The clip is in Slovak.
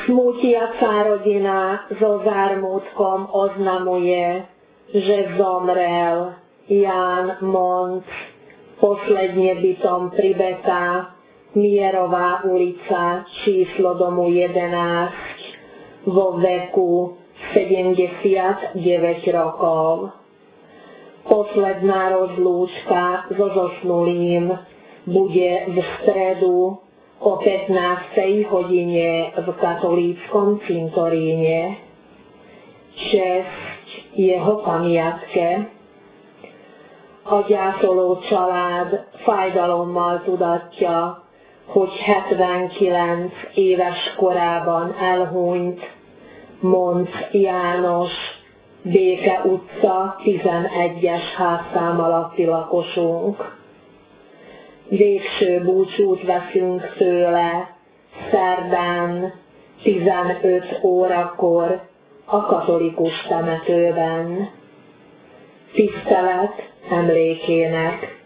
Smútiaca rodina so zármutkom oznamuje, že zomrel Ján Monc, posledne bytom pri Betá, Mierová ulica, číslo domu 11, vo veku 79 rokov. Posledná rozlúčka so zosnulým bude v stredu o 15. hodine v katolíckom cintoríne. Česť jeho pamiatke. A gyászoló család fájdalommal tudatja, hogy 79 éves korában elhunyt Monc János, Béke utca 11-es házszám alatti lakosunk. Végső búcsút veszünk tőle szerdán 15 órakor a katolikus temetőben. Tisztelet emlékének.